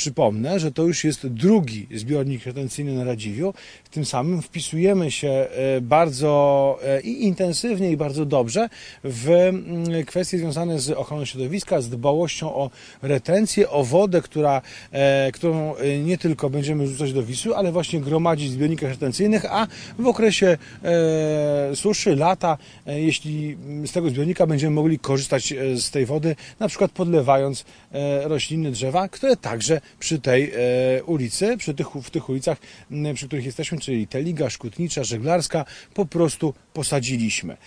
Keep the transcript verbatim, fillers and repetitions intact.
Przypomnę, że to już jest drugi zbiornik retencyjny na Radziwiłł. Tym samym wpisujemy się bardzo i intensywnie i bardzo dobrze w kwestie związane z ochroną środowiska, z dbałością o retencję, o wodę, która, którą nie tylko będziemy rzucać do Wisły, ale właśnie gromadzić w zbiornikach retencyjnych, a w okresie suszy, lata, jeśli z tego zbiornika będziemy mogli korzystać z tej wody, na przykład podlewając rośliny, drzewa, które także przy tej ulicy, przy tych, w tych ulicach, przy których jesteśmy, czyli Teliga, Szkutnicza, Żeglarska, po prostu posadziliśmy.